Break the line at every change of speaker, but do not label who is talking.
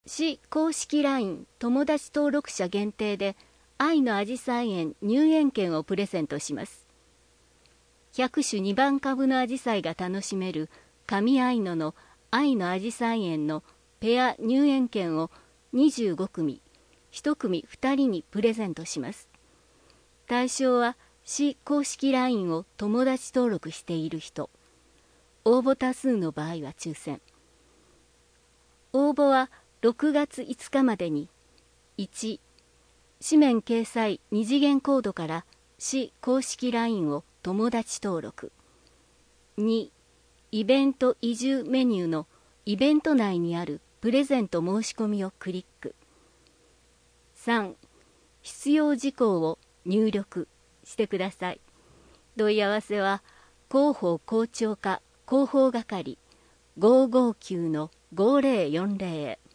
市公式 LINE 友達登録者限定で愛のあじさい園入園券をプレゼントします。100種2番株のあじさいが楽しめる神愛野の愛のあじさい園のペア入園券を25組、1組2人にプレゼントします。対象は市公式 LINE を友達登録している人。応募多数の場合は抽選。応募は6月5日までに、1、紙面掲載2次元コードから市公式 LINE を友達登録。2、イベント移住メニューのイベント内にあるプレゼント申し込みをクリック。3、必要事項を入力してください。問い合わせは広報校長課広報係559-5040へ。